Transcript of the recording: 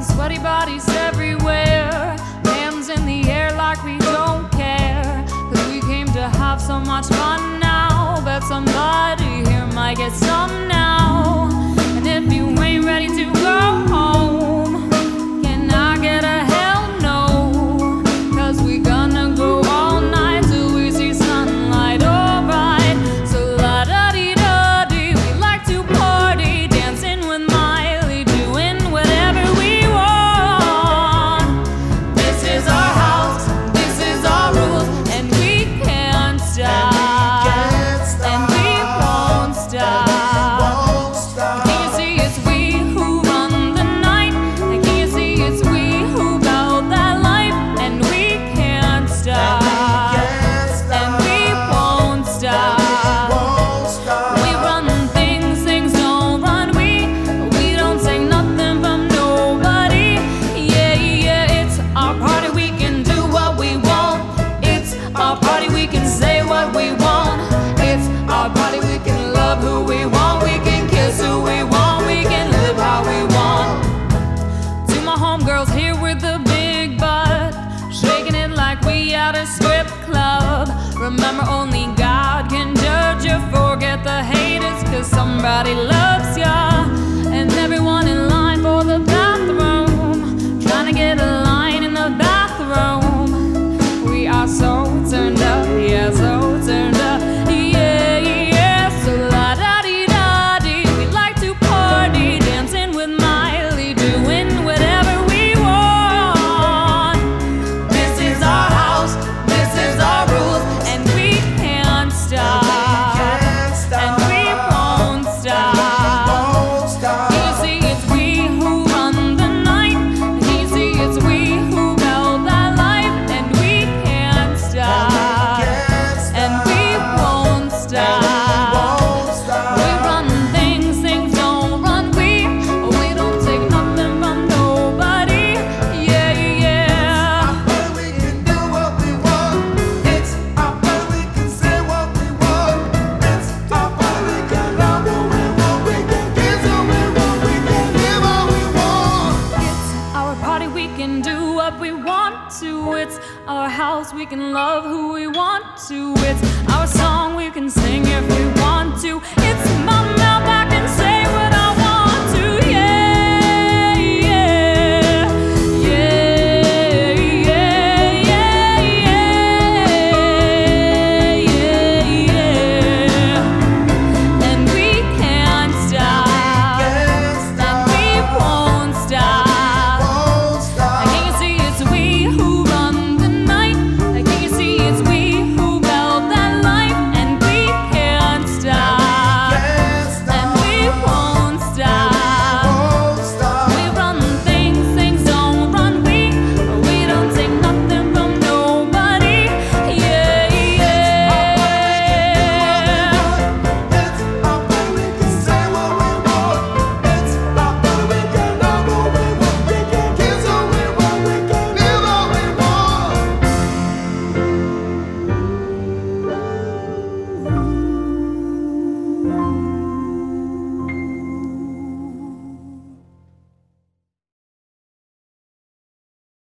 Sweaty bodies everywhere, hands in the air like we don't care. 'Cause we came to have so much fun now. Bet somebody here might get some now. And if you ain't ready to go home, can I get a hell no? 'Cause we gonna go all night till we see sunlight, alright. So la-da-dee-da-dee, we like to party, dancing with Miley, doing whatever we want. This is our house, this is our rules, and we can't stop. And we won't stop. Can you see it's we who run the night? And can you see it's we who build that life? And we can't stop. And we won't stop. We run things, things don't run we. We don't take nothing from nobody. Yeah, yeah, it's our party, we can do what we want. It's our party, we can say what we want. It's our party, we can love who we want. We can kiss who we want. We can live how we want. To my homegirls here with the big butt, shaking it like we at a strip club. Remember, only God can judge you. Forget the haters, 'cause somebody loves ya. And everyone in line for the bathroom, trying to get a line in the bathroom. We are so turned up, yeah, so turned up, yeah, yeah. So la-da-dee-da-dee, we like to party, dancing with Miley, doing whatever we want. This is our house, this is our rules, and we can't stop. And we won't stop. Can you see it's we who run the night? Can you see it's we who build that life? And we can't stop. And we won't stop. We run things, things don't run we. We don't take nothing from nobody. Yeah, yeah. We can do what we want. It's our party, we can say what we want. It's our party, we can love who we want. We can kiss who we want. We can live how we want. It's our party, we can do what we want to. It's our house, we can love who we want to. It's our song, we can sing if we want to.